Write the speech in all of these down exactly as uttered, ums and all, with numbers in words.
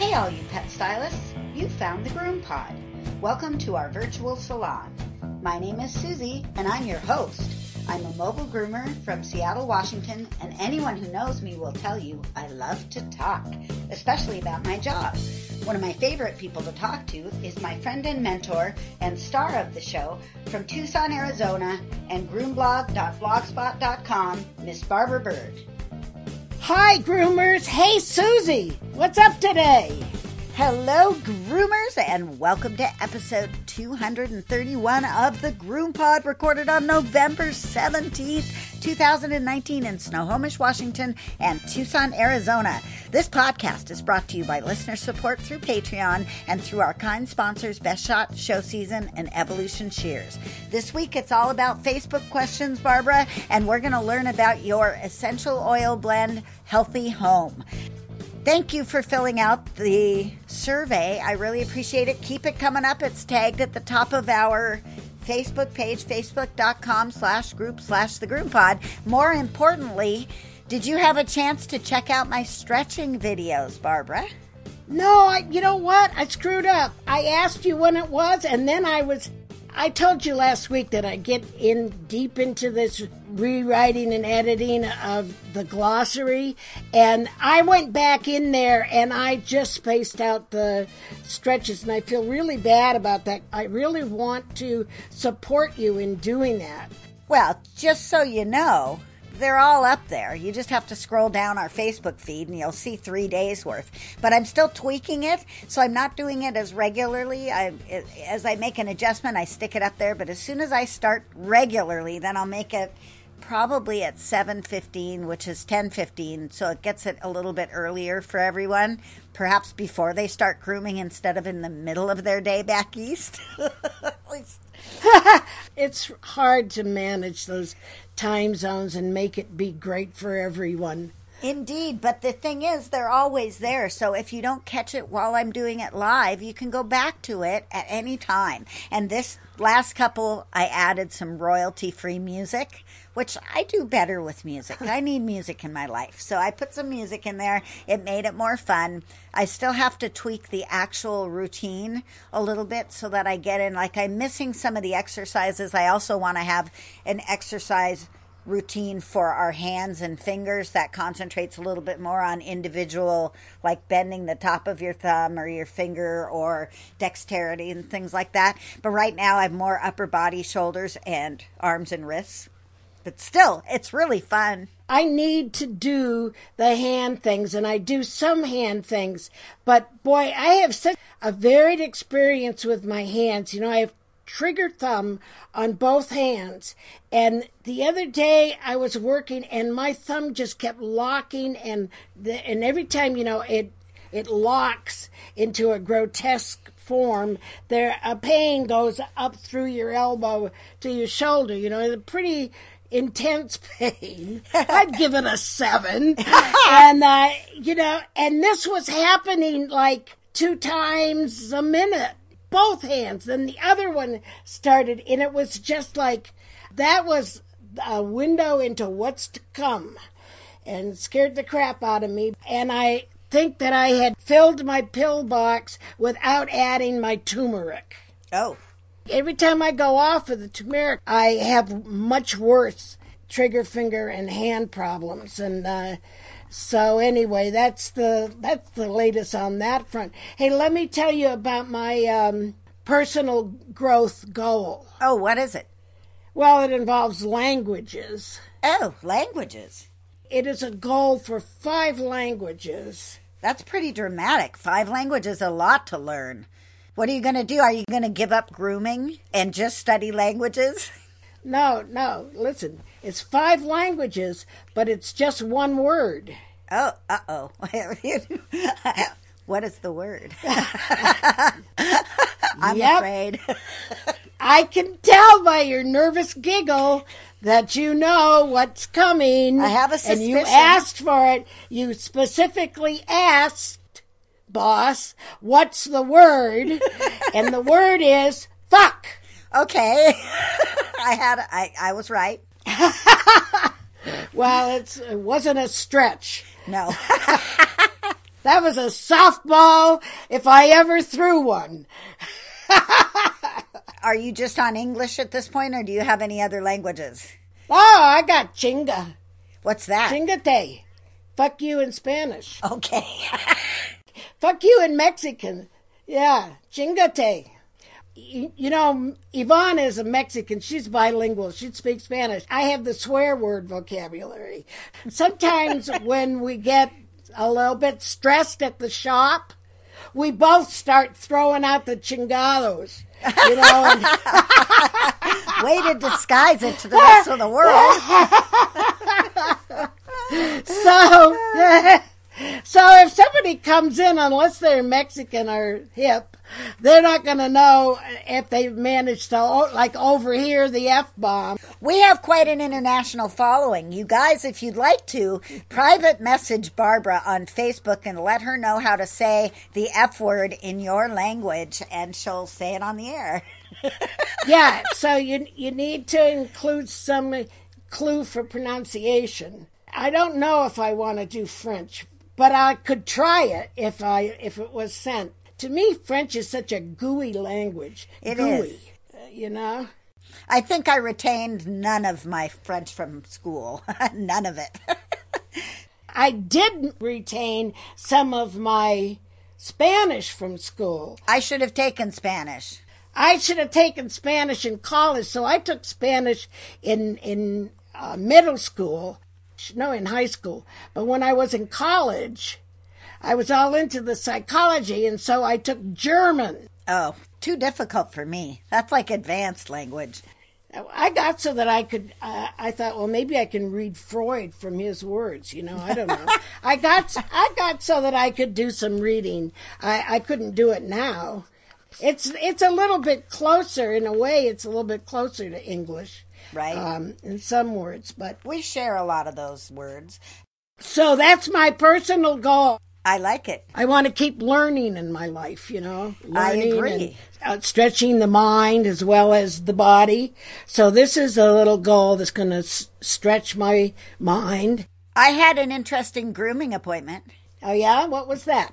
Hey all you pet stylists, you found the Groom Pod. Welcome to our virtual salon. My name is Susie and I'm your host. I'm a mobile groomer from Seattle, Washington, and anyone who knows me will tell you I love to talk, especially about my job. One of my favorite people to talk to is my friend and mentor and star of the show from Tucson, Arizona, and groomblog dot blogspot dot com, Miss Barbara Bird. Hi, groomers. Hey, Susie. What's up today? Hello, groomers, and welcome to episode two hundred thirty-one of the Groom Pod, recorded on November seventeenth, twenty nineteen in Snohomish, Washington, and Tucson, Arizona. This podcast is brought to you by listener support through Patreon and through our kind sponsors, Best Shot, Show Season, and Evolution Shears. This week, it's all about Facebook questions, Barbara, and we're going to learn about your essential oil blend healthy home. Thank you for filling out the survey. I really appreciate it. Keep it coming up. It's tagged at the top of our Facebook page, facebook.com slash group slash the Groom Pod. More importantly, did you have a chance to check out my stretching videos, Barbara? No, I, you know what? I screwed up. I asked you when it was, and then I was... I told you last week that I get in deep into this rewriting and editing of the glossary, and I went back in there and I just spaced out the stretches, and I feel really bad about that. I really want to support you in doing that. Well, just so you know, they're all up there. You just have to scroll down our Facebook feed and you'll see three days worth. But I'm still tweaking it, so I'm not doing it as regularly. I, as I make an adjustment, I stick it up there. But as soon as I start regularly, then I'll make it probably at seven fifteen, which is ten fifteen, so it gets it a little bit earlier for everyone. Perhaps before they start grooming instead of in the middle of their day back east. It's hard to manage those time zones and make it be great for everyone. Indeed, but the thing is, they're always there. So if you don't catch it while I'm doing it live, you can go back to it at any time. And this last couple, I added some royalty-free music, which I do better with music. I need music in my life. So I put some music in there. It made it more fun. I still have to tweak the actual routine a little bit so that I get in. Like, I'm missing some of the exercises. I also want to have an exercise routine for our hands and fingers that concentrates a little bit more on individual, like bending the top of your thumb or your finger or dexterity and things like that. But right now I have more upper body, shoulders, and arms and wrists. But still, it's really fun. I need to do the hand things, and I do some hand things. But boy, I have such a varied experience with my hands. You know, I have trigger thumb on both hands, and the other day I was working and my thumb just kept locking, and the, and every time, you know, it it locks into a grotesque form, there a pain goes up through your elbow to your shoulder. You know, it's a pretty intense pain. I'd give it a seven. And uh, you know, and this was happening like two times a minute. Both hands. Then the other one started, and it was just like, that was a window into what's to come, and it scared the crap out of me. And I think that I had filled my pill box without adding my turmeric. Oh. Every time I go off of the turmeric, I have much worse trigger finger and hand problems. And uh, so anyway, that's the that's the latest on that front. Hey, let me tell you about my um, personal growth goal. Oh, what is it? Well, it involves languages. Oh, languages. It is a goal for five languages. That's pretty dramatic. Five languages, a lot to learn. What are you going to do? Are you going to give up grooming and just study languages? No, no. Listen, it's five languages, but it's just one word. Oh, uh-oh. What is the word? I'm Yep. afraid. I can tell by your nervous giggle that you know what's coming. I have a suspicion. And you asked for it. You specifically asked, boss, what's the word? And the word is fuck. Okay. I had, I, I was right. Well, it's, it wasn't a stretch. No. That was a softball if I ever threw one. Are you just on English at this point, or do you have any other languages? Oh, I got chinga. What's that? Chingate. Fuck you in Spanish. Okay. Fuck you in Mexican. Yeah, chingate. You, you know, Yvonne is a Mexican. She's bilingual. She speaks Spanish. I have the swear word vocabulary. Sometimes when we get a little bit stressed at the shop, we both start throwing out the chingados. You know, and way to disguise it to the rest of the world. so, so if somebody comes in, unless they're Mexican or hip, they're not going to know if they've managed to, like, overhear the F-bomb. We have quite an international following. You guys, if you'd like to, private message Barbara on Facebook and let her know how to say the F word in your language, and she'll say it on the air. Yeah, so you you need to include some clue for pronunciation. I don't know if I want to do French, but I could try it if I if it was sent. To me, French is such a gooey language. It gooey, is. Uh, you know? I think I retained none of my French from school. None of it. I did retain some of my Spanish from school. I should have taken Spanish. I should have taken Spanish in college, so I took Spanish in, in uh, middle school. No, in high school. But when I was in college, I was all into the psychology, and so I took German. Oh, too difficult for me. That's like advanced language. I got so that I could, uh, I thought, well, maybe I can read Freud from his words, you know, I don't know. I got I got so that I could do some reading. I, I couldn't do it now. It's, it's a little bit closer, in a way, it's a little bit closer to English. Right. Um, in some words, but... We share a lot of those words. So that's my personal goal. I like it. I want to keep learning in my life, you know. Learning I agree. And, uh, stretching the mind as well as the body. So this is a little goal that's going to s- stretch my mind. I had an interesting grooming appointment. Oh, yeah? What was that?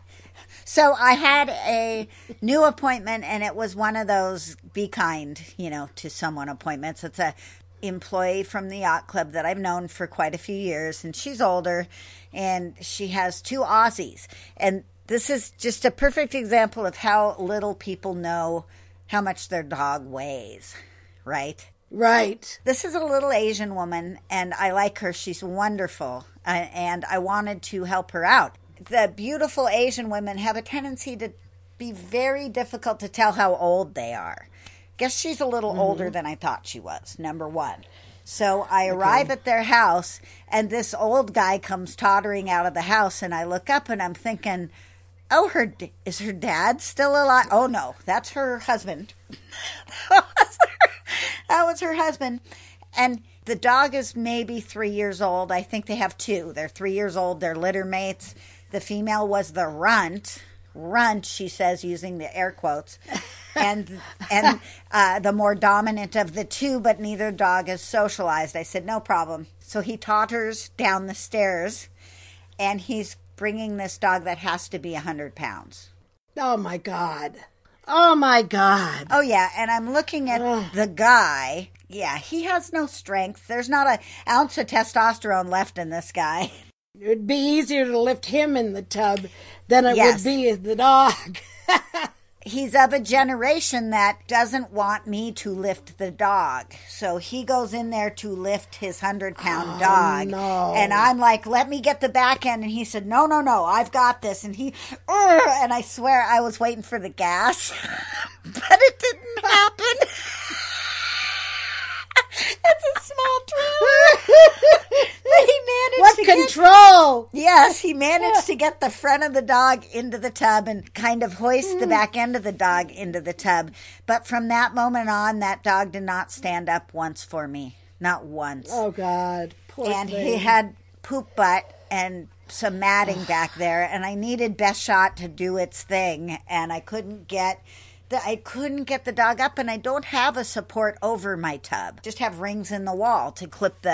So I had a new appointment, and it was one of those be kind, you know, to someone appointments. It's a employee from the yacht club that I've known for quite a few years, and she's older, and she has two Aussies. And this is just a perfect example of how little people know how much their dog weighs, right? Right. This is a little Asian woman, and I like her. She's wonderful, uh, and I wanted to help her out. The beautiful Asian women have a tendency to be very difficult to tell how old they are. Guess she's a little mm-hmm. older than I thought she was, number one. So I okay. arrive at their house, and this old guy comes tottering out of the house, and I look up, and I'm thinking, oh, her is her dad still alive? Oh, no, that's her husband. that, was her, that was her husband. And the dog is maybe three years old. I think they have two. They're three years old. They're litter mates. The female was the runt. Runt, she says, using the air quotes. and and uh, the more dominant of the two, but neither dog is socialized. I said, no problem. So he totters down the stairs, and he's bringing this dog that has to be one hundred pounds. Oh, my God. Oh, my God. Oh, yeah, and I'm looking at Ugh. the guy. Yeah, he has no strength. There's not an ounce of testosterone left in this guy. It would be easier to lift him in the tub than it yes. would be the dog. He's of a generation that doesn't want me to lift the dog. So he goes in there to lift his hundred-pound oh, dog. No. And I'm like, let me get the back end. And he said, no, no, no, I've got this. And he, and I swear I was waiting for the gas. But it didn't happen. It's a small trailer. But he managed what to control? Get, yes, he managed to get the front of the dog into the tub and kind of hoist mm. the back end of the dog into the tub. But from that moment on, that dog did not stand up once for me. Not once. Oh, God. Poor and thing. he had poop butt and some matting back there. And I needed Best Shot to do its thing. And I couldn't get... I couldn't get the dog up, and I don't have a support over my tub. Just have rings in the wall to clip the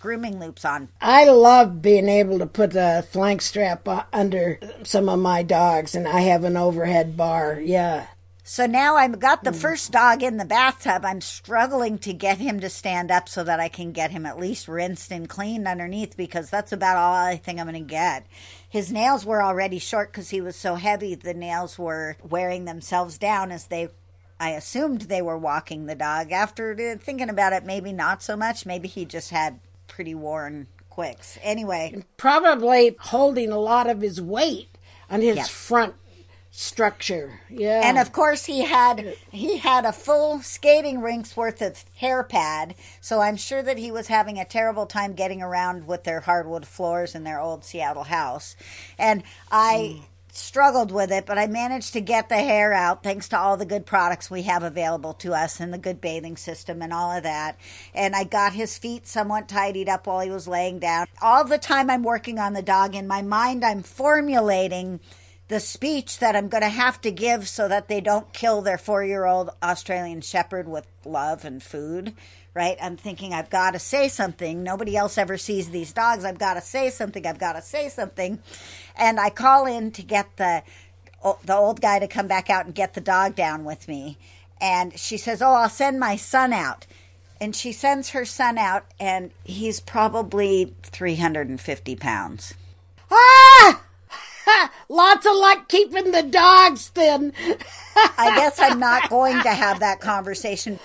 grooming loops on. I love being able to put a flank strap under some of my dogs, and I have an overhead bar. Yeah. So now I've got the first dog in the bathtub. I'm struggling to get him to stand up so that I can get him at least rinsed and cleaned underneath, because that's about all I think I'm going to get. His nails were already short because he was so heavy. The nails were wearing themselves down as they, I assumed they were walking the dog. After thinking about it, maybe not so much. Maybe he just had pretty worn quicks. Anyway. Probably holding a lot of his weight on his yes. front structure. Yeah. And of course he had he had a full skating rink's worth of hair pad, so I'm sure that he was having a terrible time getting around with their hardwood floors in their old Seattle house. And I mm. struggled with it, but I managed to get the hair out thanks to all the good products we have available to us and the good bathing system and all of that. And I got his feet somewhat tidied up while he was laying down. All the time I'm working on the dog, in my mind I'm formulating the speech that I'm going to have to give so that they don't kill their four-year-old Australian Shepherd with love and food, right? I'm thinking I've got to say something. Nobody else ever sees these dogs. I've got to say something. I've got to say something. And I call in to get the, the old guy to come back out and get the dog down with me. And she says, oh, I'll send my son out. And she sends her son out, and he's probably three hundred fifty pounds. Ah! Lots of luck keeping the dogs thin. I guess I'm not going to have that conversation.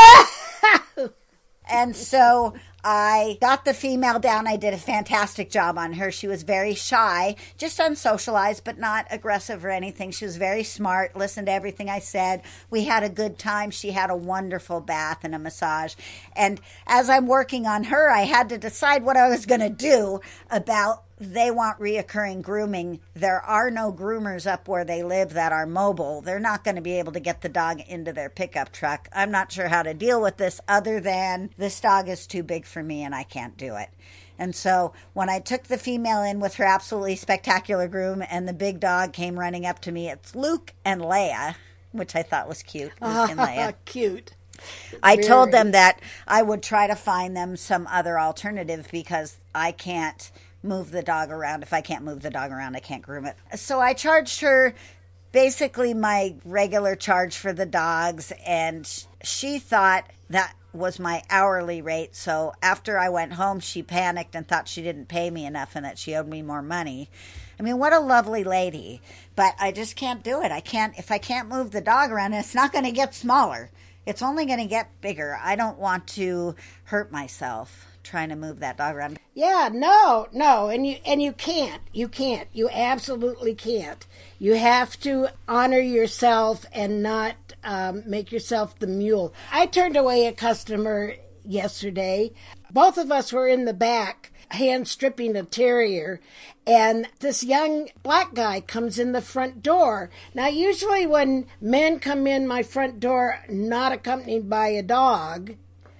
And so I got the female down. I did a fantastic job on her. She was very shy, just unsocialized, but not aggressive or anything. She was very smart, listened to everything I said. We had a good time. She had a wonderful bath and a massage. And as I'm working on her, I had to decide what I was going to do about they want reoccurring grooming. There are no groomers up where they live that are mobile. They're not going to be able to get the dog into their pickup truck. I'm not sure how to deal with this other than this dog is too big for me and I can't do it. And so when I took the female in with her absolutely spectacular groom and the big dog came running up to me, it's Luke and Leia, which I thought was cute. Luke and Leia. Cute. I Very. told them that I would try to find them some other alternative because I can't move the dog around. If I can't move the dog around, I can't groom it. So I charged her basically my regular charge for the dogs, and she thought that was my hourly rate. So after I went home, she panicked and thought she didn't pay me enough and that she owed me more money. I mean, what a lovely lady. But I just can't do it. I can't, if I can't move the dog around, it's not going to get smaller. It's only going to get bigger. I don't want to hurt myself trying to move that dog around. Yeah, no, no, and you and you can't. You can't. You absolutely can't. You have to honor yourself and not um, make yourself the mule. I turned away a customer yesterday. Both of us were in the back hand stripping a terrier, and this young black guy comes in the front door. Now, usually when men come in my front door not accompanied by a dog,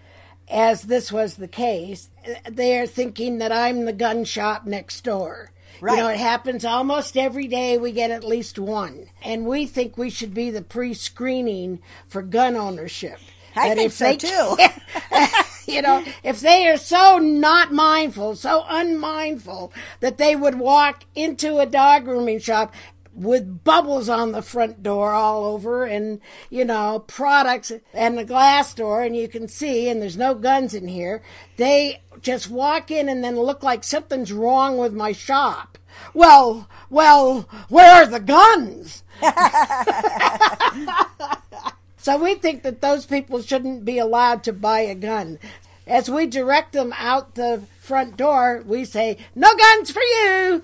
as this was the case, they're thinking that I'm the gun shop next door. Right. You know, it happens almost every day. We get at least one. And we think we should be the pre-screening for gun ownership. I that think so, too. You know, if they are so not mindful, so unmindful, that they would walk into a dog grooming shop with bubbles on the front door all over and, you know, products and the glass door, and you can see, and there's no guns in here. They just walk in and then look like something's wrong with my shop. Well, well, where are the guns? So we think that those people shouldn't be allowed to buy a gun. As we direct them out the front door, we say, no guns for you.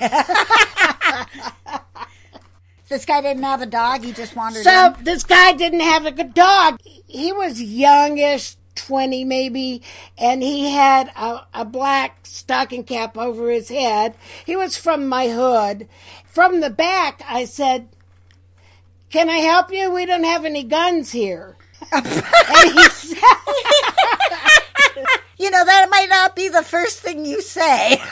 This guy didn't have a dog, he just wandered so, in? So this guy didn't have a good dog. He was youngish, twenty maybe, and he had a, a black stocking cap over his head. He was from my hood. From the back, I said, can I help you? We don't have any guns here. And he said, you know, that might not be the first thing you say.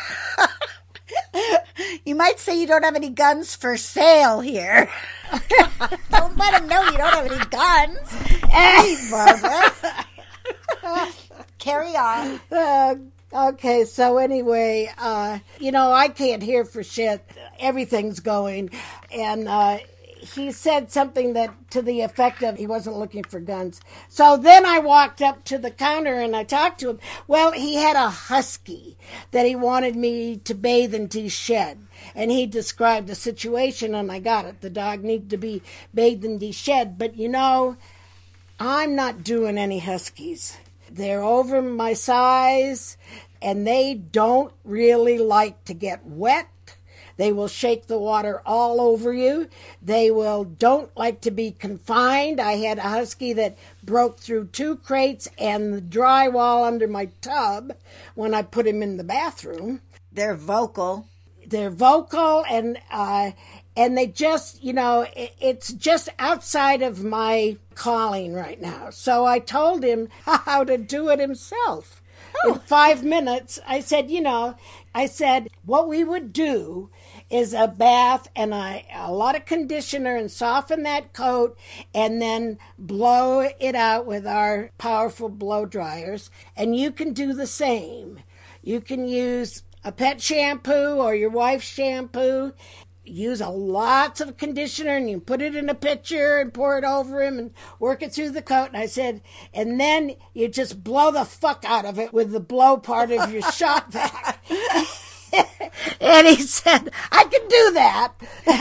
You might say you don't have any guns for sale here. Don't let him know you don't have any guns. Hey, Barbara. Carry on. Uh, Okay, so anyway, uh, you know, I can't hear for shit. Everything's going. And uh, he said something that to the effect of he wasn't looking for guns. So then I walked up to the counter and I talked to him. Well, he had a husky that he wanted me to bathe and de-shed. And he described the situation, and I got it. The dog needed to be bathed and de-shed. But, you know, I'm not doing any huskies. They're over my size, and they don't really like to get wet. They will shake the water all over you. They will don't like to be confined. I had a husky that broke through two crates and the drywall under my tub when I put him in the bathroom. They're vocal. They're vocal, and uh, and they just, you know, it, it's just outside of my calling right now. So I told him how to do it himself. Oh. In five minutes, I said, you know, I said, what we would do is a bath and a, a lot of conditioner and soften that coat and then blow it out with our powerful blow dryers. And you can do the same. You can use a pet shampoo or your wife's shampoo. Use a lots of conditioner and you put it in a pitcher and pour it over him and work it through the coat. And I said, and then you just blow the fuck out of it with the blow part of your shop vac. And he said, I can do that.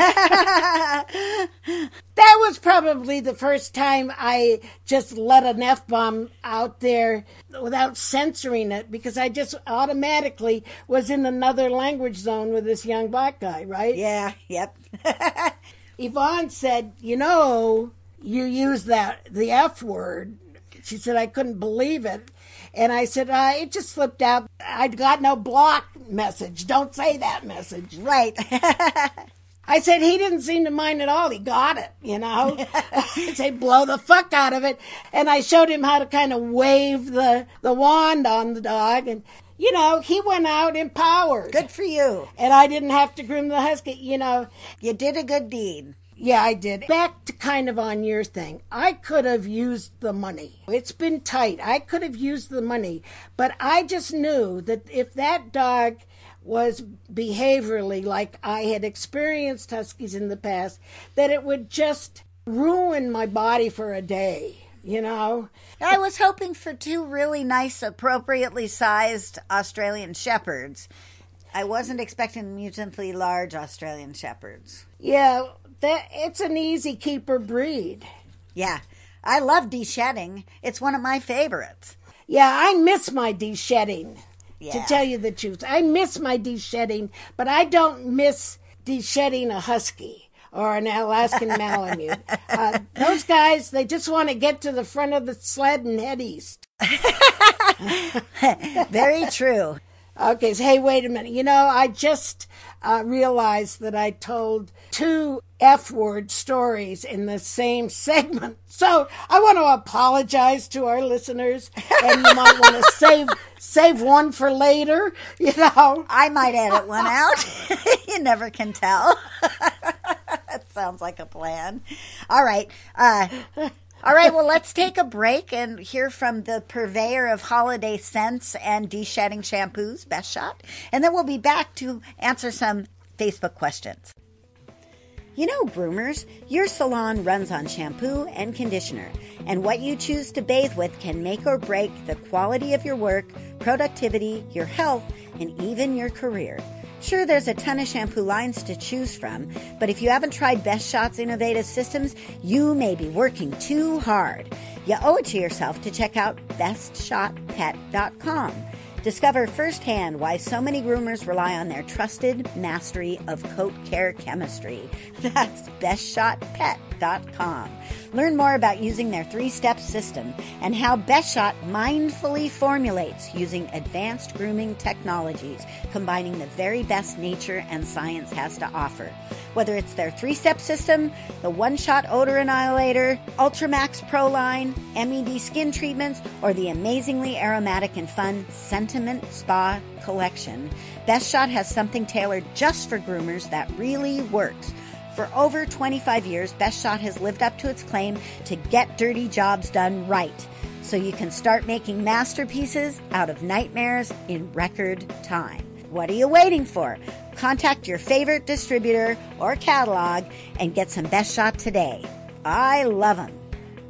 That was probably the first time I just let an F-bomb out there without censoring it, because I just automatically was in another language zone with this young black guy, right? Yeah, yep. Yvonne said, you know, you used that, the F word. She said, I couldn't believe it. And I said, uh, it just slipped out. I got no block message. Don't say that message. Right. I said, he didn't seem to mind at all. He got it, you know. I said, blow the fuck out of it. And I showed him how to kind of wave the, the wand on the dog. And, you know, he went out empowered. Good for you. And I didn't have to groom the husky, you know. You did a good deed. Yeah, I did. Back to kind of on your thing. I could have used the money. It's been tight. I could have used the money. But I just knew that if that dog was behaviorally like I had experienced huskies in the past, that it would just ruin my body for a day, you know? I was hoping for two really nice, appropriately sized Australian Shepherds. I wasn't expecting mutantly large Australian Shepherds. Yeah, that it's an easy keeper breed. Yeah, I love de-shedding. It's one of my favorites. Yeah, I miss my de-shedding, yeah. to tell you the truth. I miss my de-shedding, but I don't miss de-shedding a husky or an Alaskan Malamute. Uh, those guys, they just want to get to the front of the sled and head east. Very true. Okay, so hey, wait a minute. You know, I just uh, realized that I told two F-word stories in the same segment. So I want to apologize to our listeners, and you might want to save save one for later, you know. I might edit one out. You never can tell. That sounds like a plan. All right. Uh All right, well, let's take a break and hear from the purveyor of holiday scents and de-shedding shampoos, Best Shot, and then we'll be back to answer some Facebook questions. You know, groomers, your salon runs on shampoo and conditioner, and what you choose to bathe with can make or break the quality of your work, productivity, your health, and even your career. Sure, there's a ton of shampoo lines to choose from, but if you haven't tried Best Shot's innovative systems, you may be working too hard. You owe it to yourself to check out best shot pet dot com. Discover firsthand why so many groomers rely on their trusted mastery of coat care chemistry. That's best shot pet dot com. Learn more about using their three-step system and how Best Shot mindfully formulates using advanced grooming technologies, combining the very best nature and science has to offer. Whether it's their three-step system, the one-shot odor annihilator, Ultramax Pro line, M E D skin treatments, or the amazingly aromatic and fun Sentiment Spa collection, Best Shot has something tailored just for groomers that really works. For over twenty-five years, Best Shot has lived up to its claim to get dirty jobs done right. so you can start making masterpieces out of nightmares in record time. What are you waiting for? Contact your favorite distributor or catalog and get some Best Shot today. I love them.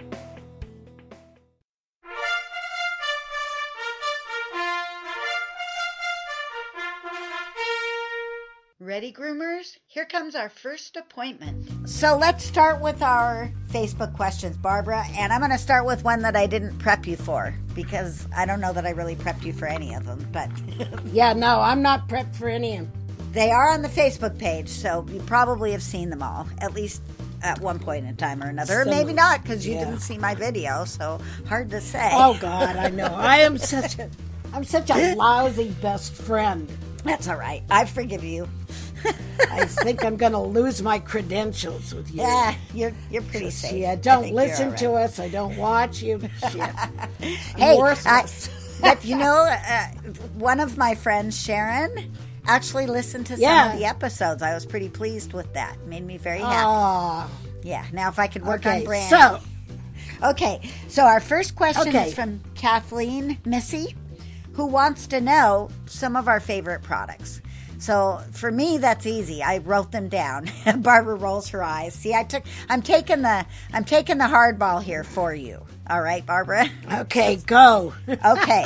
Ready, groomers? Here comes our first appointment. So let's start with our Facebook questions, Barbara. And I'm going to start with one that I didn't prep you for, because I don't know that I really prepped you for any of them. But yeah, no, I'm not prepped for any of them. They are on the Facebook page, so you probably have seen them all, at least at one point in time or another. Some, or maybe not, because you yeah. didn't see my video, so hard to say. Oh, God, I know. I am such a, I'm such a lousy best friend. That's all right. I forgive you. I think I'm going to lose my credentials with you. Yeah, you're you're pretty so, safe. Yeah, don't listen right. to us. I don't watch you. Shit. Hey, I, but you know, uh, one of my friends, Sharon, actually listened to some yeah. of the episodes. I was pretty pleased with that. Made me very happy. Aww. Yeah, now if I could work okay, on brand. So, okay, so our first question okay. is from Kathleen Missy, who wants to know some of our favorite products. So for me, that's easy. I wrote them down. Barbara rolls her eyes. See, I took. I'm taking the. I'm taking the hardball here for you. All right, Barbara. Okay, go. Okay.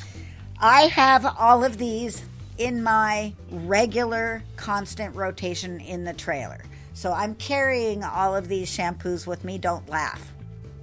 I have all of these in my regular, constant rotation in the trailer. So I'm carrying all of these shampoos with me. Don't laugh.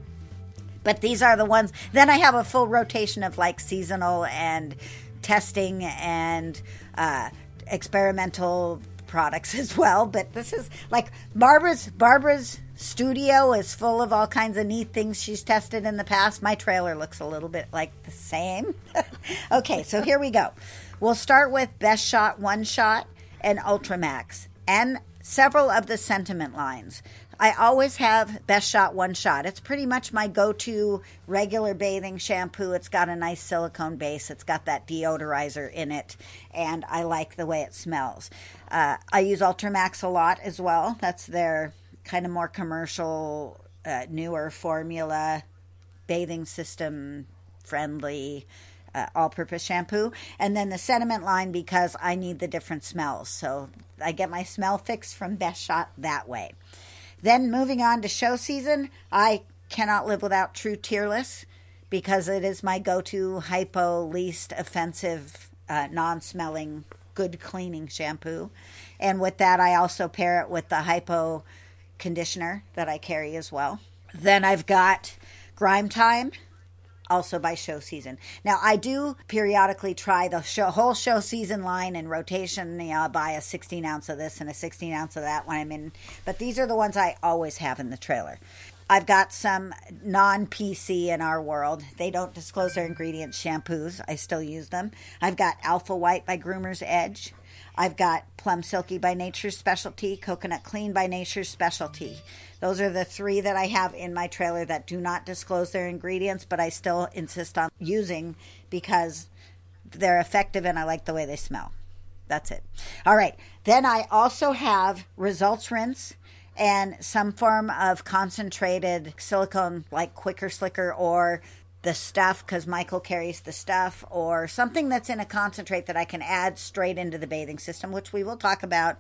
But these are the ones. Then I have a full rotation of like seasonal and testing and. Uh, experimental products as well, but this is like Barbara's Barbara's studio is full of all kinds of neat things she's tested in the past. My trailer looks a little bit like the same. Okay, so here we go. We'll start with Best Shot One Shot and Ultramax and several of the Sentiment lines. I always have Best Shot One Shot. It's pretty much my go-to regular bathing shampoo. It's got a nice silicone base. It's got that deodorizer in it, and I like the way it smells. Uh, I use Ultramax a lot as well. That's their kind of more commercial, uh, newer formula, bathing system friendly, uh, all-purpose shampoo. And then the Sentiment line because I need the different smells. So I get my smell fix from Best Shot that way. Then moving on to show season, I cannot live without True Tearless because it is my go-to hypo, least offensive, uh, non-smelling, good cleaning shampoo. And with that, I also pair it with the hypo conditioner that I carry as well. Then I've got Grime Time, also by show season. Now, I do periodically try the show, whole show season line in rotation. You know, I'll buy a sixteen ounce of this and a sixteen ounce of that when I'm in. But these are the ones I always have in the trailer. I've got some non-P C in our world. They don't disclose their ingredients shampoos. I still use them. I've got Alpha White by Groomer's Edge. I've got Plum Silky by Nature's Specialty, Coconut Clean by Nature's Specialty. Those are the three that I have in my trailer that do not disclose their ingredients, but I still insist on using because they're effective and I like the way they smell. That's it. All right. Then I also have Results Rinse and some form of concentrated silicone like Quicker Slicker or the stuff because Michael carries the stuff or something that's in a concentrate that I can add straight into the bathing system, which we will talk about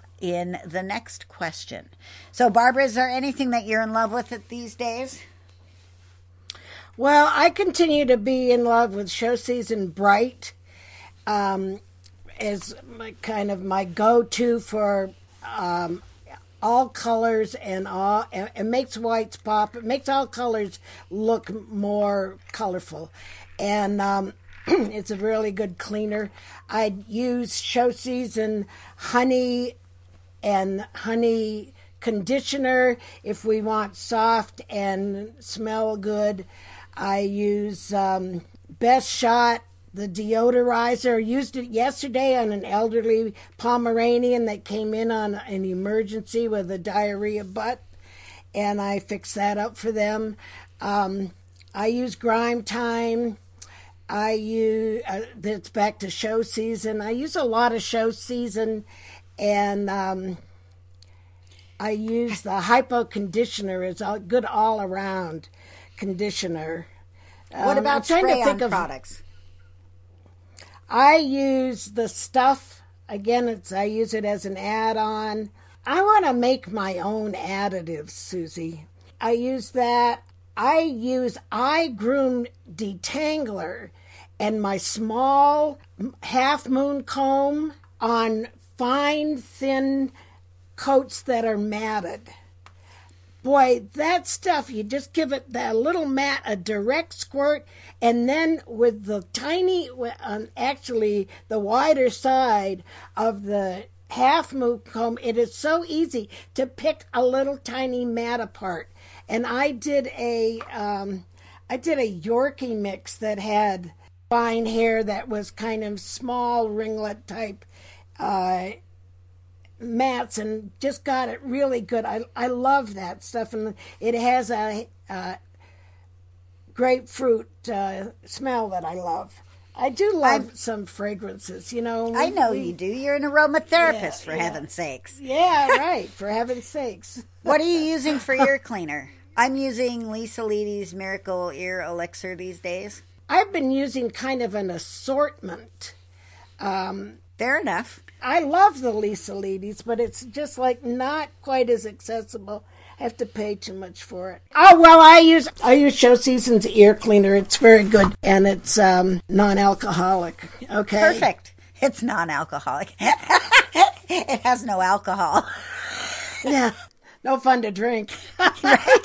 in the next question. So, Barbara, is there anything that you're in love with it these days? Well, I continue to be in love with show season Bright. Um, is my, kind of my go-to for um, all colors and all. It makes whites pop. It makes all colors look more colorful, and um, it's a really good cleaner. I use show season honey and honey conditioner if we want soft and smell good. I use um, Best Shot, the deodorizer. I used it yesterday on an elderly Pomeranian that came in on an emergency with a diarrhea butt, and I fixed that up for them. Um, I use Grime Time. I use, uh, that's back to show season. I use a lot of show season, and um, I use the hypo conditioner. It's a good all-around conditioner. What Um, I'm about trying to spray-on think of- products? I use the stuff. Again, it's I use it as an add-on. I want to make my own additives, Susie. I use that. I use iGroom Detangler and my small half moon comb on fine, thin coats that are matted. Boy, that stuff, you just give it that little mat a direct squirt, and then with the tiny, um, actually the wider side of the half moon comb, it is so easy to pick a little tiny mat apart. And I did a, um, I did a Yorkie mix that had fine hair that was kind of small ringlet type uh, mats, and just got it really good. I I love that stuff, and it has a, a grapefruit uh, smell that I love. I do love I'm, some fragrances, you know. We, I know we, you do. You're an aromatherapist, yeah, for yeah. heaven's sakes. Yeah, right, for heaven's sakes. What are you using for ear cleaner? I'm using Lisa Leedy's Miracle Ear Elixir these days. I've been using kind of an assortment. Um, Fair enough. I love the Lisa Leedy's, but it's just like not quite as accessible. I have to pay too much for it. Oh well, I use I use Show Season's ear cleaner. It's very good, and it's um, non-alcoholic. Okay, perfect. It's non-alcoholic. It has no alcohol. Yeah. No fun to drink. Right?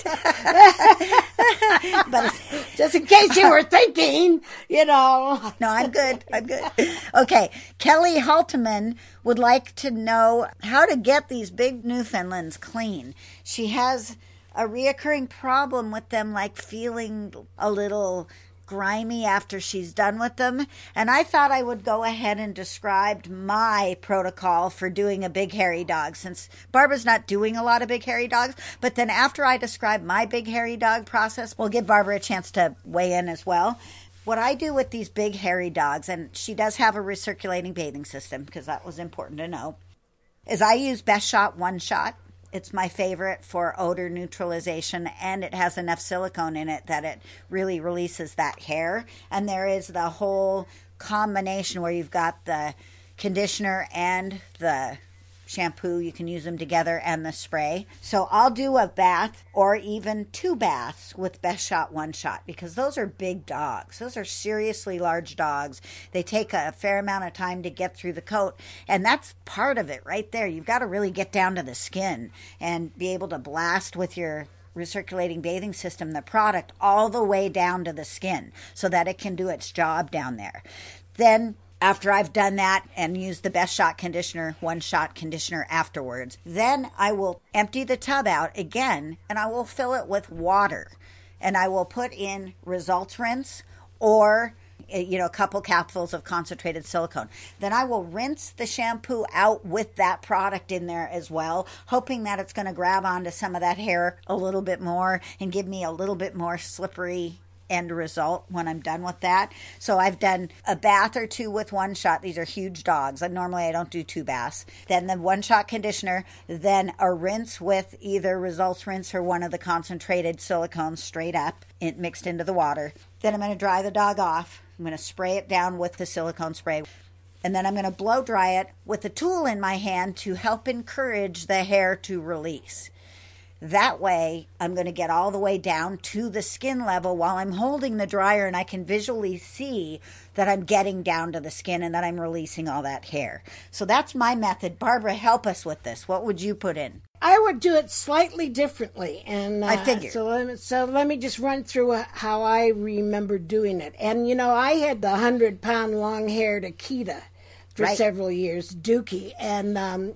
But just in case you were thinking, you know. No, I'm good. I'm good. Okay. Kelly Halteman would like to know how to get these big Newfoundlands clean. She has a reoccurring problem with them, like feeling a little grimy after she's done with them. And I thought I would go ahead and describe my protocol for doing a big hairy dog, since Barbara's not doing a lot of big hairy dogs. But then after I describe my big hairy dog process, we'll give Barbara a chance to weigh in as well. What I do with these big hairy dogs, and she does have a recirculating bathing system because that was important to know, is I use Best Shot One Shot. It's my favorite for odor neutralization, and it has enough silicone in it that it really releases that hair. And there is the whole combination where you've got the conditioner and the shampoo. You can use them together, and the spray. So I'll do a bath or even two baths with Best Shot One Shot, because those are big dogs. Those are seriously large dogs. They take a fair amount of time to get through the coat, and that's part of it right there. You've got to really get down to the skin and be able to blast with your recirculating bathing system the product all the way down to the skin so that it can do its job down there. Then after I've done that and used the Best Shot conditioner, One Shot conditioner afterwards, then I will empty the tub out again, and I will fill it with water. And I will put in Results Rinse or, you know, a couple capsules of concentrated silicone. Then I will rinse the shampoo out with that product in there as well, hoping that it's going to grab onto some of that hair a little bit more and give me a little bit more slippery end result when I'm done with that. So I've done a bath or two with One Shot. These are huge dogs. And normally I don't do two baths. Then the One Shot conditioner, then a rinse with either Results Rinse or one of the concentrated silicones straight up, it mixed into the water. Then I'm going to dry the dog off. I'm going to spray it down with the silicone spray. And then I'm going to blow dry it with a tool in my hand to help encourage the hair to release. That way, I'm going to get all the way down to the skin level while I'm holding the dryer, and I can visually see that I'm getting down to the skin and that I'm releasing all that hair. So that's my method. Barbara, help us with this. What would you put in? I would do it slightly differently. And uh, I figured. So let, me, so let me just run through how I remember doing it. And, you know, I had the one hundred pound long-haired Akita for right. several years, Dookie. And um,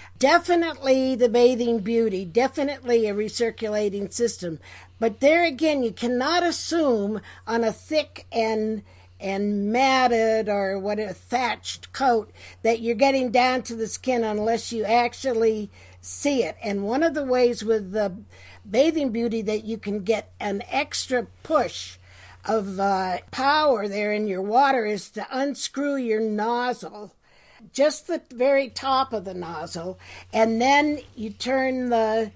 definitely the Bathing Beauty, definitely a recirculating system. But there again, you cannot assume on a thick and and matted or what a thatched coat that you're getting down to the skin unless you actually see it. And one of the ways with the Bathing Beauty that you can get an extra push of uh, power there in your water is to unscrew your nozzle, just the very top of the nozzle, and then you turn the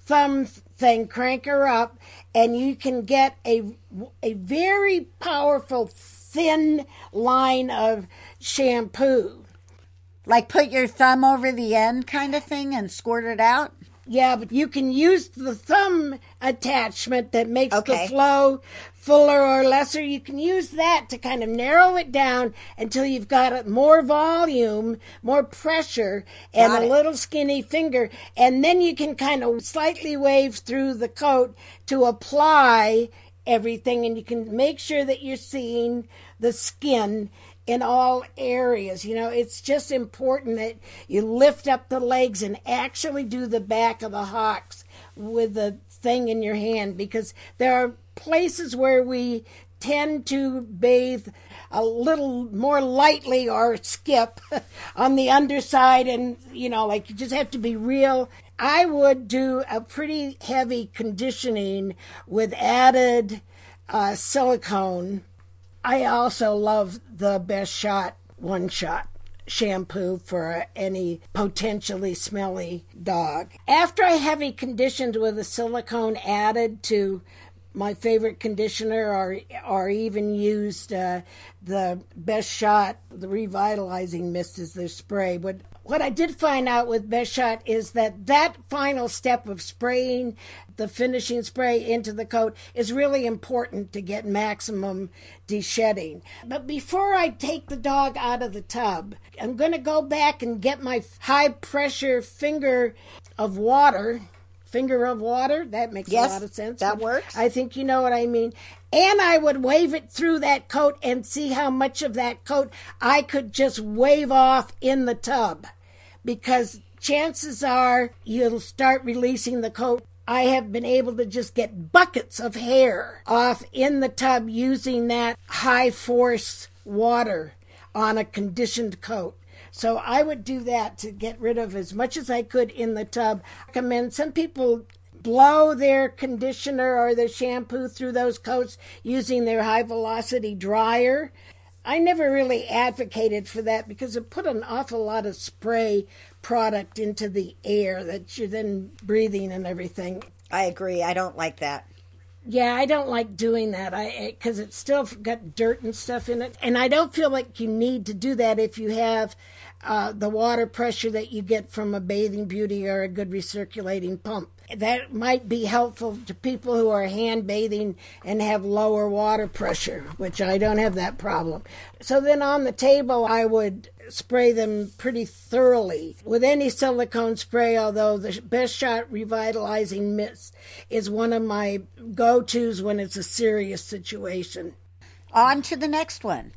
thumb thing, crank her up, and you can get a, a very powerful, thin line of shampoo. Like put your thumb over the end kind of thing and squirt it out? Yeah, but you can use the thumb attachment that makes Okay. the flow fuller or lesser. You can use that to kind of narrow it down until you've got more volume, more pressure, and Got a it. little skinny finger. And then you can kind of slightly wave through the coat to apply everything. And you can make sure that you're seeing the skin in all areas. You know, it's just important that you lift up the legs and actually do the back of the hocks with the thing in your hand, because there are places where we tend to bathe a little more lightly or skip on the underside, and, you know, like you just have to be real. I would do a pretty heavy conditioning with added uh, silicone. I also love the Best Shot One Shot shampoo for any potentially smelly dog. After I heavy conditioned with a silicone added to my favorite conditioner, or or even used uh, the Best Shot, the revitalizing mist is their spray. But what I did find out with Best Shot is that that final step of spraying the finishing spray into the coat is really important to get maximum de-shedding. But before I take the dog out of the tub, I'm going to go back and get my high pressure finger of water. Finger of water? That makes Yes, a lot of sense. that works. I think you know what I mean. And I would wave it through that coat and see how much of that coat I could just wave off in the tub. Because chances are you'll start releasing the coat. I have been able to just get buckets of hair off in the tub using that high force water on a conditioned coat. So I would do that to get rid of as much as I could in the tub. I recommend some people blow their conditioner or their shampoo through those coats using their high velocity dryer. I never really advocated for that because it put an awful lot of spray product into the air that you're then breathing and everything. I agree. I don't like that. Yeah, I don't like doing that I because it's still got dirt and stuff in it. And I don't feel like you need to do that if you have uh, the water pressure that you get from a Bathing Beauty or a good recirculating pump. That might be helpful to people who are hand bathing and have lower water pressure, which I don't have that problem. So then on the table, I would spray them pretty thoroughly with any silicone spray, although the Best Shot Revitalizing Mist is one of my go-tos when it's a serious situation. On to the next one.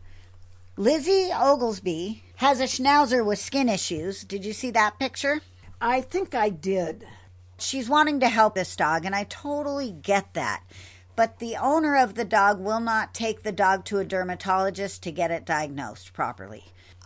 Lizzie Oglesby has a schnauzer with skin issues. Did you see that picture? I think I did. She's wanting to help this dog, and I totally get that. But the owner of the dog will not take the dog to a dermatologist to get it diagnosed properly.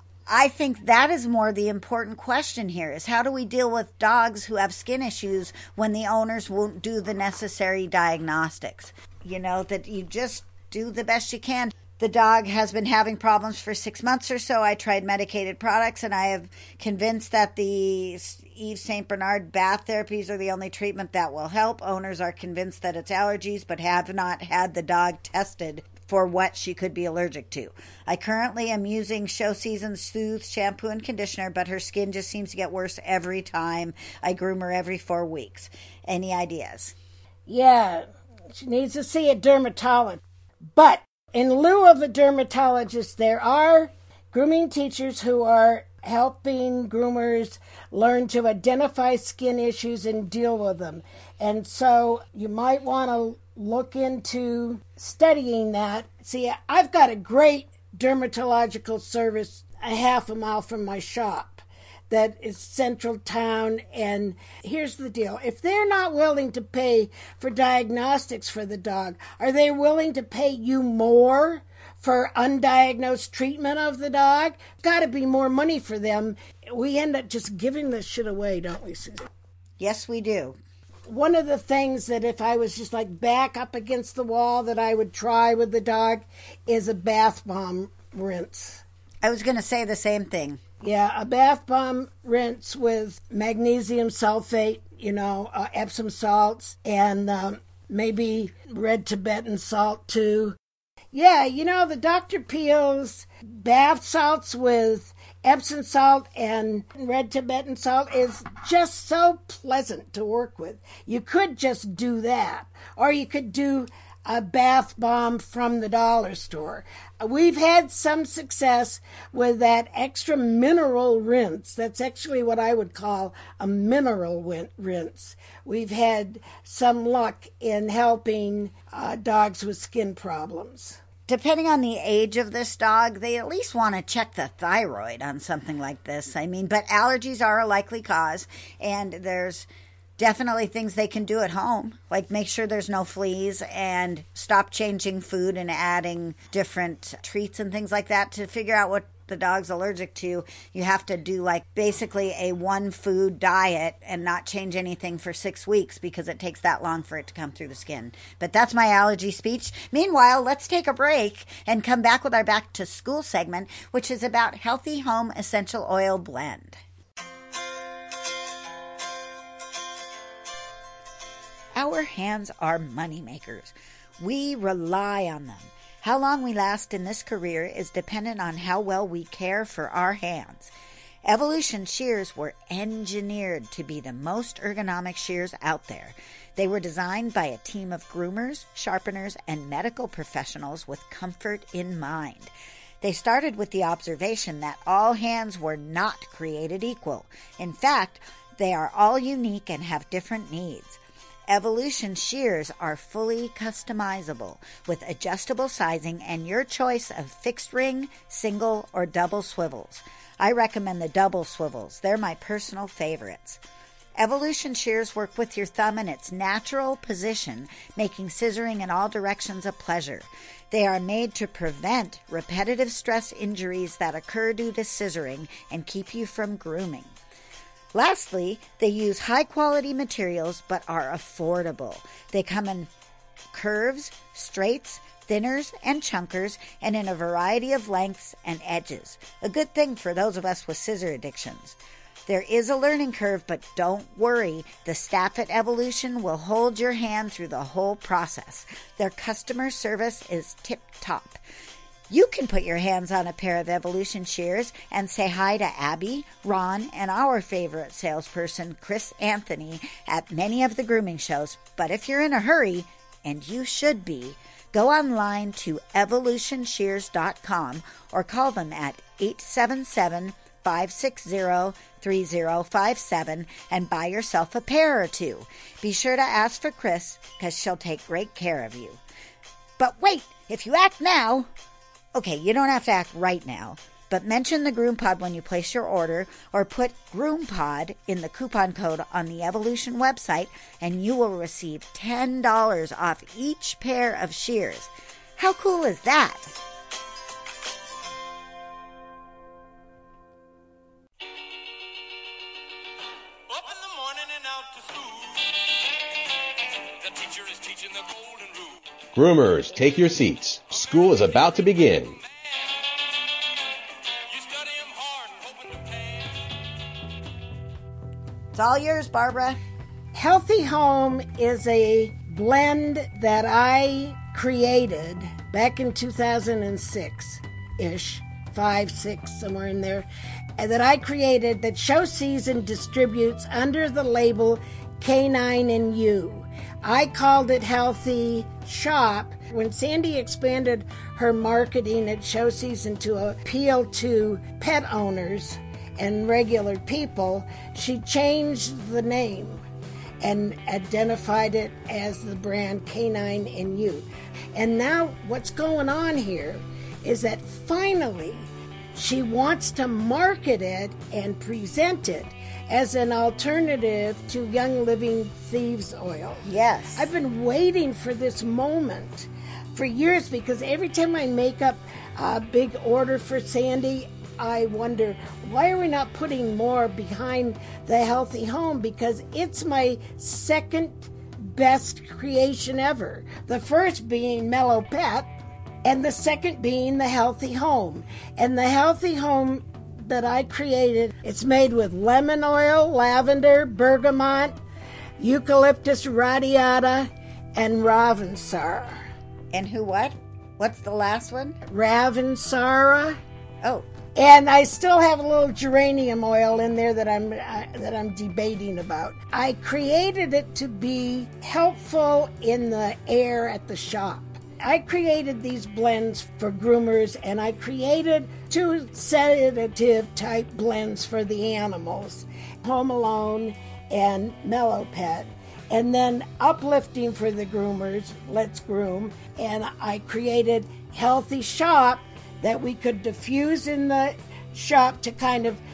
I think that is more the important question here, is how do we deal with dogs who have skin issues when the owners won't do the necessary diagnostics? You know, that you just do the best you can. The dog has been having problems for six months or so. I tried medicated products, and I have convinced that the Yves Saint Bernard bath therapies are the only treatment that will help. Owners are convinced that it's allergies, but have not had the dog tested for what she could be allergic to. I currently am using Show Season Soothe shampoo and conditioner, but her skin just seems to get worse every time I groom her every four weeks. Any ideas? Yeah, she needs to see a dermatologist. But in lieu of a dermatologist, there are grooming teachers who are helping groomers learn to identify skin issues and deal with them. And so you might want to look into studying that. See, I've got a great dermatological service a half a mile from my shop that is central town. And here's the deal. If they're not willing to pay for diagnostics for the dog, are they willing to pay you more for undiagnosed treatment of the dog? Got to be more money for them. We end up just giving this shit away, don't we, Susan? Yes, we do. One of the things that if I was just like back up against the wall that I would try with the dog is a bath bomb rinse. I was going to say the same thing. Yeah, a bath bomb rinse with magnesium sulfate you know, uh, Epsom salts and um, maybe red Tibetan salt too. Yeah, you know, the Doctor Peel's bath salts with Epsom salt and red Tibetan salt is just so pleasant to work with. You could just do that, or you could do a bath bomb from the dollar store. We've had some success with that extra mineral rinse. That's actually what I would call a mineral rinse. We've had some luck in helping uh, dogs with skin problems. Depending on the age of this dog, they at least want to check the thyroid on something like this. I mean, but allergies are a likely cause, and there's definitely things they can do at home, like make sure there's no fleas and stop changing food and adding different treats and things like that to figure out what the dog's allergic to. You have to do like basically a one food diet and not change anything for six weeks because it takes that long for it to come through the skin. But that's my allergy speech. Meanwhile, let's take a break and come back with our back to school segment, which is about Healthy Home Essential Oil Blend. Our hands are money makers. We rely on them. How long we last in this career is dependent on how well we care for our hands. Evolution shears were engineered to be the most ergonomic shears out there. They were designed by a team of groomers, sharpeners, and medical professionals with comfort in mind. They started with the observation that all hands were not created equal. In fact, they are all unique and have different needs. Evolution shears are fully customizable with adjustable sizing and your choice of fixed ring, single, or double swivels. I recommend the double swivels. They're my personal favorites. Evolution shears work with your thumb in its natural position, making scissoring in all directions a pleasure. They are made to prevent repetitive stress injuries that occur due to scissoring and keep you from grooming. Lastly, they use high-quality materials but are affordable. They come in curves, straights, thinners, and chunkers, and in a variety of lengths and edges. A good thing for those of us with scissor addictions. There is a learning curve, but don't worry. The staff at Evolution will hold your hand through the whole process. Their customer service is tip-top. You can put your hands on a pair of Evolution shears and say hi to Abby, Ron, and our favorite salesperson, Chris Anthony, at many of the grooming shows. But if you're in a hurry, and you should be, go online to evolution shears dot com or call them at eight seven seven, five six zero, three zero five seven and buy yourself a pair or two. Be sure to ask for Chris, because she'll take great care of you. But wait, if you act now... Okay, you don't have to act right now, but mention the GroomPod when you place your order or put GroomPod in the coupon code on the Evolution website and you will receive ten dollars off each pair of shears. How cool is that? Up in the morning and out to school. The teacher is teaching the golden rule. Groomers, take your seats. School is about to begin. It's all yours, Barbara. Healthy Home is a blend that I created back in two thousand six-ish, five, six, somewhere in there, and that I created that Show Season distributes under the label K nine and U. I called it Healthy Shop. When Sandy expanded her marketing at Show Season to appeal to pet owners and regular people, she changed the name and identified it as the brand K nine and U. And now what's going on here is that finally she wants to market it and present it as an alternative to Young Living Thieves Oil. Yes. I've been waiting for this moment for years because every time I make up a big order for Sandy, I wonder, why are we not putting more behind the Healthy Home? Because it's my second best creation ever. The first being Mellow Pet, and the second being the Healthy Home. And the Healthy Home that I created, it's made with lemon oil, lavender, bergamot, Eucalyptus radiata, and Ravensara. And who what? What's the last one? Ravensara. Oh. And I still have a little geranium oil in there that I'm uh, that I'm debating about. I created it to be helpful in the air at the shop. I created these blends for groomers, and I created two sedative type blends for the animals, Home Alone and Mellow Pet. And then uplifting for the groomers, Let's Groom. And I created Healthy Shop that we could diffuse in the shop to kind of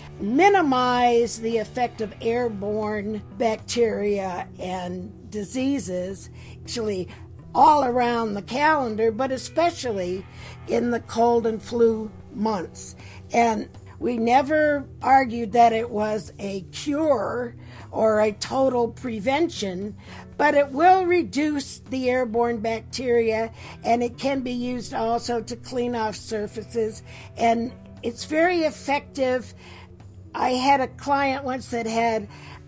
minimize the effect of airborne bacteria and diseases, actually all around the calendar, but especially in the cold and flu months. And we never argued that it was a cure or a total prevention, but it will reduce the airborne bacteria, and it can be used also to clean off surfaces, and it's very effective. I had a client once that had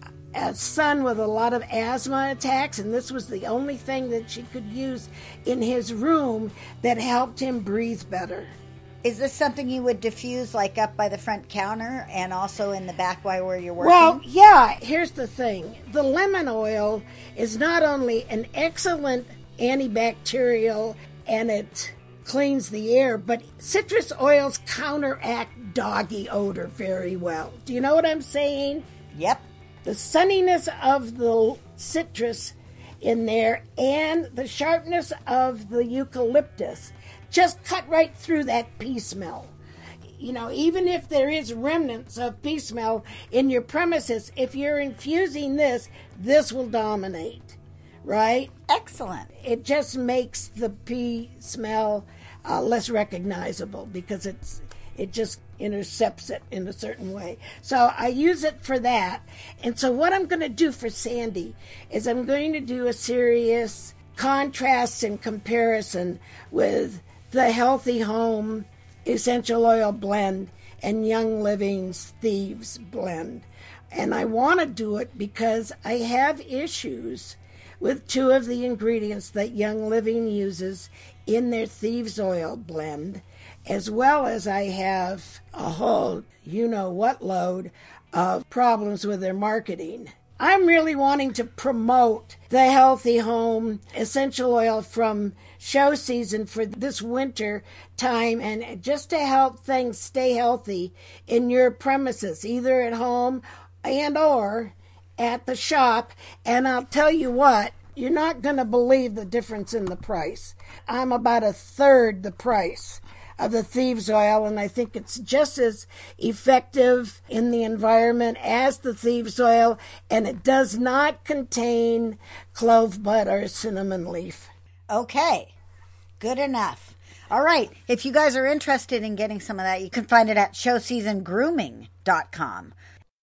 a son with a lot of asthma attacks, and this was the only thing that she could use in his room that helped him breathe better. Is this something you would diffuse like up by the front counter and also in the back while where you're working? Well, yeah, here's the thing. The lemon oil is not only an excellent antibacterial and it cleans the air, but citrus oils counteract doggy odor very well. Do you know what I'm saying? Yep. The sunniness of the citrus in there and the sharpness of the eucalyptus just cut right through that pea smell. You know, even if there is remnants of pea smell in your premises, if you're infusing this, this will dominate, right? Excellent. It just makes the pea smell uh, less recognizable because it's it just intercepts it in a certain way. So I use it for that. And so what I'm going to do for Sandy is I'm going to do a serious contrast and comparison with the Healthy Home Essential Oil Blend and Young Living's Thieves Blend. And I want to do it because I have issues with two of the ingredients that Young Living uses in their Thieves Oil Blend, as well as I have a whole you-know-what load of problems with their marketing. I'm really wanting to promote the Healthy Home Essential Oil from show season for this winter time and just to help things stay healthy in your premises, either at home and or at the shop. And I'll tell you what, you're not going to believe the difference in the price. I'm about a third the price of the Thieves Oil, and I think it's just as effective in the environment as the Thieves Oil, and it does not contain clove bud or cinnamon leaf. Okay, good enough. All right, if you guys are interested in getting some of that, you can find it at show season grooming dot com.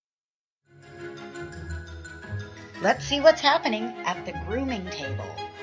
Let's see what's happening at the grooming table.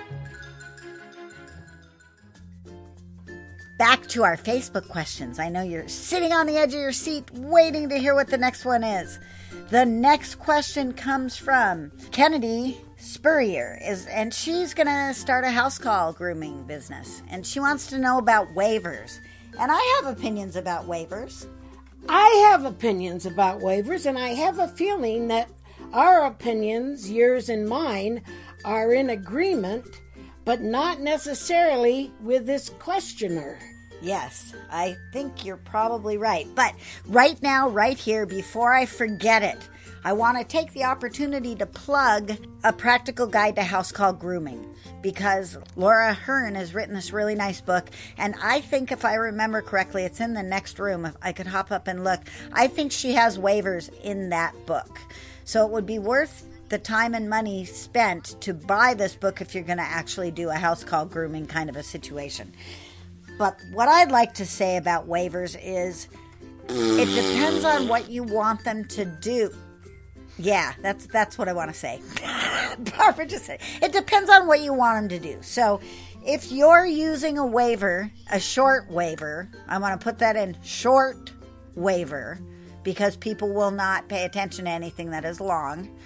Back to our Facebook questions. I know you're sitting on the edge of your seat waiting to hear what the next one is. The next question comes from Kennedy Spurrier, is, and she's going to start a house call grooming business. And she wants to know about waivers. And I have opinions about waivers. I have opinions about waivers, and I have a feeling that our opinions, yours and mine, are in agreement, but not necessarily with this questioner. Yes, I think you're probably right. But right now, right here, before I forget it, I want to take the opportunity to plug a practical guide to house call grooming, because Laura Hearn has written this really nice book, and I think if I remember correctly, it's in the next room. If I could hop up and look, I think she has waivers in that book. So it would be worth the time and money spent to buy this book if you're going to actually do a house call grooming kind of a situation. But what I'd like to say about waivers is it depends on what you want them to do. Yeah, that's that's what I want to say. Barbara just said it depends on what you want them to do. So if you're using a waiver, a short waiver, I want to put that in short waiver because people will not pay attention to anything that is long.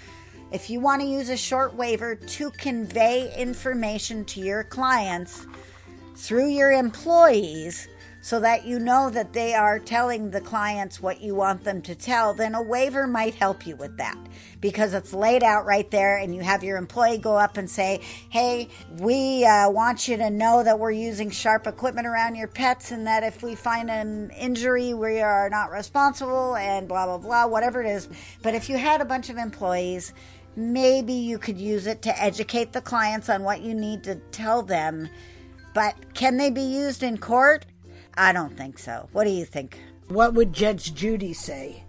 If you want to use a short waiver to convey information to your clients through your employees so that you know that they are telling the clients what you want them to tell, then a waiver might help you with that because it's laid out right there and you have your employee go up and say, hey, we uh, want you to know that we're using sharp equipment around your pets and that if we find an injury, we are not responsible and blah, blah, blah, whatever it is. But if you had a bunch of employees, maybe you could use it to educate the clients on what you need to tell them. But can they be used in court? I don't think so. What do you think? What would Judge Judy say?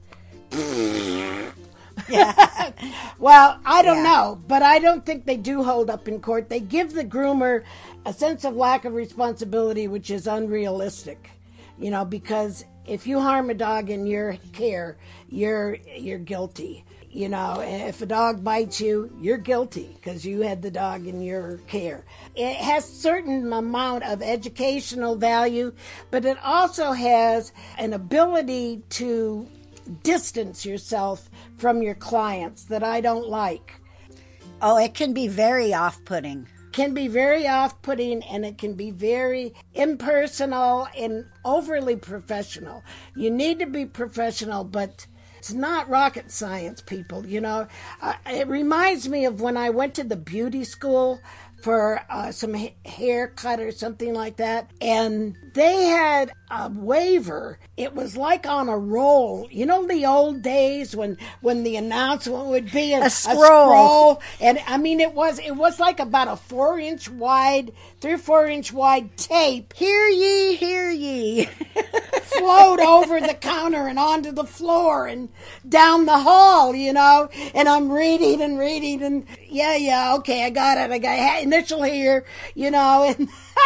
Yeah. Well, I don't Yeah. know, but I don't think they do hold up in court. They give the groomer a sense of lack of responsibility, which is unrealistic, you know, because if you harm a dog in your care, you're you're guilty. You know, if a dog bites you, you're guilty because you had the dog in your care. It has certain amount of educational value, but it also has an ability to distance yourself from your clients that I don't like. Oh, it can be very off-putting. Can be very off-putting, and it can be very impersonal and overly professional. You need to be professional, but it's not rocket science, people, you know. Uh, it reminds me of when I went to the beauty school for uh, some ha- haircut or something like that, and they had a waiver. It was like on a roll. You know the old days when when the announcement would be a, A scroll. a scroll, and I mean it was it was like about a four inch wide, three or four inch wide tape. Hear ye, hear ye. Flowed over the counter and onto the floor and down the hall, you know. And I'm reading and reading and yeah, yeah, okay, I got it. I got initial here, you know. And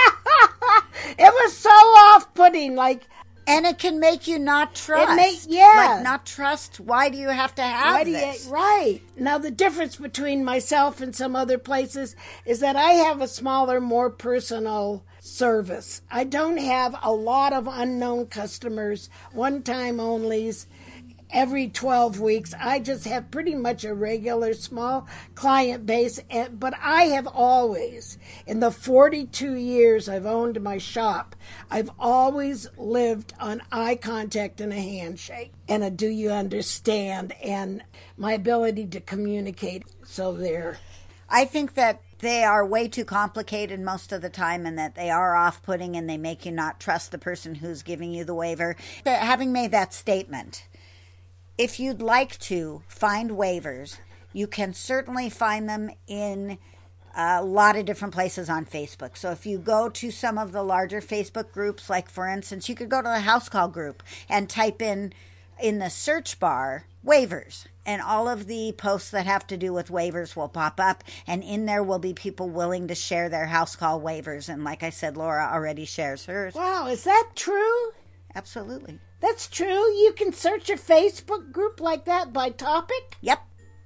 it was so off-putting, like. And it can make you not trust. It make, yeah. Like not trust. Why do you have to have Why do you- this? right. Now, the difference between myself and some other places is that I have a smaller, more personal service. I don't have a lot of unknown customers, one-time onlys, every twelve weeks. I just have pretty much a regular small client base, and, but I have always, in the forty-two years I've owned my shop, I've always lived on eye contact and a handshake and a do you understand and my ability to communicate. So there. I think that they are way too complicated most of the time and that they are off-putting and they make you not trust the person who's giving you the waiver. But having made that statement, if you'd like to find waivers, you can certainly find them in a lot of different places on Facebook. So if you go to some of the larger Facebook groups, like for instance, you could go to the house call group and type in in the search bar waivers, and all of the posts that have to do with waivers will pop up, and in there will be people willing to share their house call waivers. And like I said, Laura already shares hers. Wow, is that true? Absolutely. That's true. You can search a Facebook group like that by topic? Yep.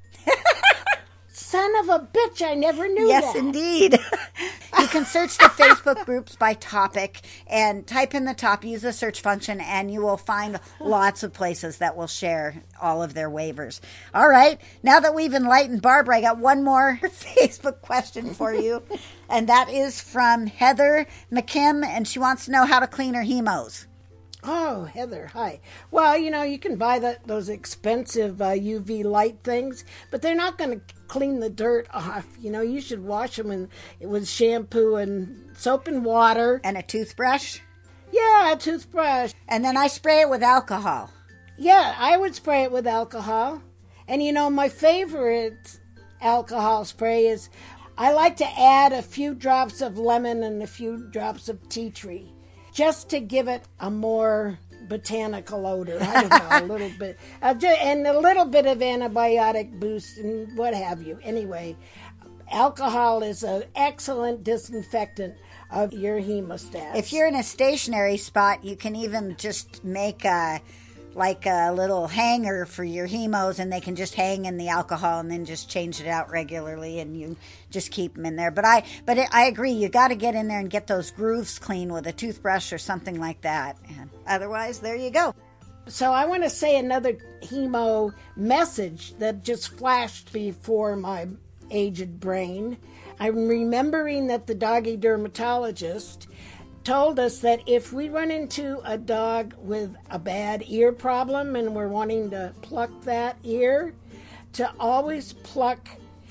Son of a bitch, I never knew Yes, that. indeed. You can search the Facebook groups by topic and type in the top, use the search function, and you will find lots of places that will share all of their waivers. All right. Now that we've enlightened Barbara, I got one more Facebook question for you, and that is from Heather McKim, and she wants to know how to clean her hemos. Oh, Heather, hi. Well, you know, you can buy that those expensive uh, U V light things, but they're not going to clean the dirt off. You know, you should wash them in, with shampoo and soap and water. And a toothbrush. Yeah, a toothbrush. And then I spray it with alcohol. Yeah, I would spray it with alcohol. And, you know, my favorite alcohol spray is I like to add a few drops of lemon and a few drops of tea tree, just to give it a more botanical odor. I don't know, a little bit. Uh, ju- and a little bit of antibiotic boost and what have you. Anyway, alcohol is an excellent disinfectant of your hemostats. If you're in a stationary spot, you can even just make a like a little hanger for your hemos, and they can just hang in the alcohol and then just change it out regularly, and you just keep them in there. But I, but it, I agree, you got to get in there and get those grooves clean with a toothbrush or something like that. And otherwise, there you go. So I want to say another hemo message that just flashed before my aged brain. I'm remembering that the doggy dermatologist told us that if we run into a dog with a bad ear problem and we're wanting to pluck that ear, to always pluck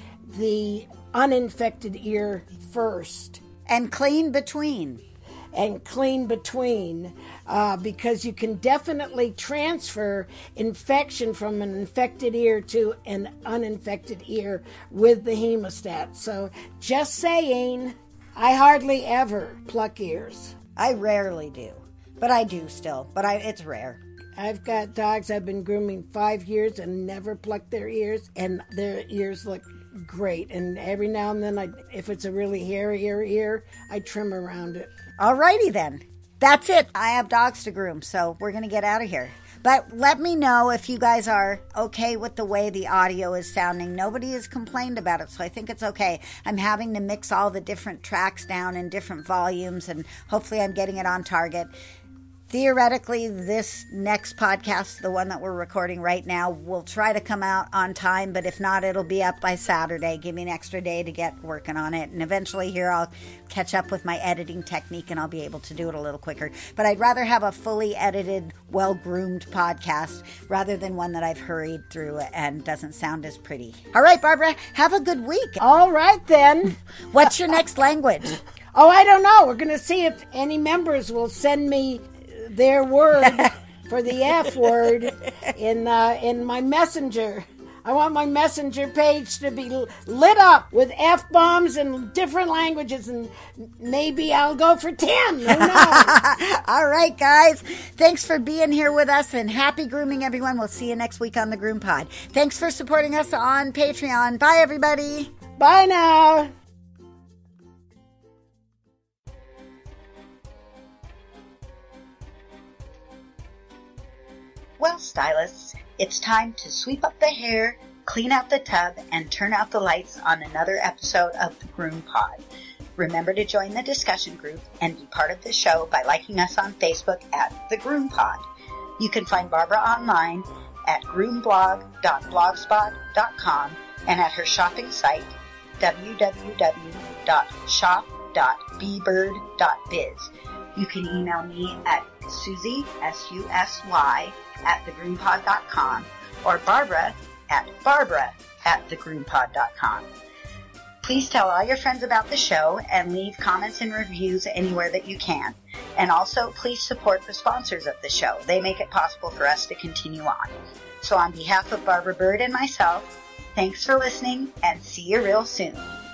the uninfected ear first. And clean between. And clean between, uh, because you can definitely transfer infection from an infected ear to an uninfected ear with the hemostat. So just saying, I hardly ever pluck ears. I rarely do, but I do still, but I it's rare. I've got dogs I've been grooming five years and never plucked their ears, and their ears look great. And every now and then, I, if it's a really hairier ear, I trim around it. Alrighty then. That's it. I have dogs to groom, so we're going to get out of here. But let me know if you guys are okay with the way the audio is sounding. Nobody has complained about it, so I think it's okay. I'm having to mix all the different tracks down in different volumes, and hopefully I'm getting it on target. Theoretically, this next podcast, the one that we're recording right now, will try to come out on time, but if not, it'll be up by Saturday. Give me an extra day to get working on it, and eventually here I'll catch up with my editing technique and I'll be able to do it a little quicker. But I'd rather have a fully edited, well-groomed podcast rather than one that I've hurried through and doesn't sound as pretty. All right, Barbara, have a good week. All right, then. What's your next language? Oh, I don't know. We're going to see if any members will send me their word for the F word in uh, in my messenger. I want my messenger page to be lit up with F-bombs in different languages, and maybe I'll go for ten. Who knows? All right, guys. Thanks for being here with us, and happy grooming, everyone. We'll see you next week on the Groom Pod. Thanks for supporting us on Patreon. Bye, everybody. Bye now. Well, stylists, it's time to sweep up the hair, clean out the tub, and turn out the lights on another episode of the Groom Pod. Remember to join the discussion group and be part of the show by liking us on Facebook at the Groom Pod. You can find Barbara online at groomblog dot blogspot dot com and at her shopping site w w w dot shop dot b bird dot biz. You can email me at Susie, S U S Y, at the groom pod dot com or Barbara at Barbara at the groom pod dot com. Please tell all your friends about the show and leave comments and reviews anywhere that you can. And also, please support the sponsors of the show. They make it possible for us to continue on. So on behalf of Barbara Bird and myself, thanks for listening and see you real soon.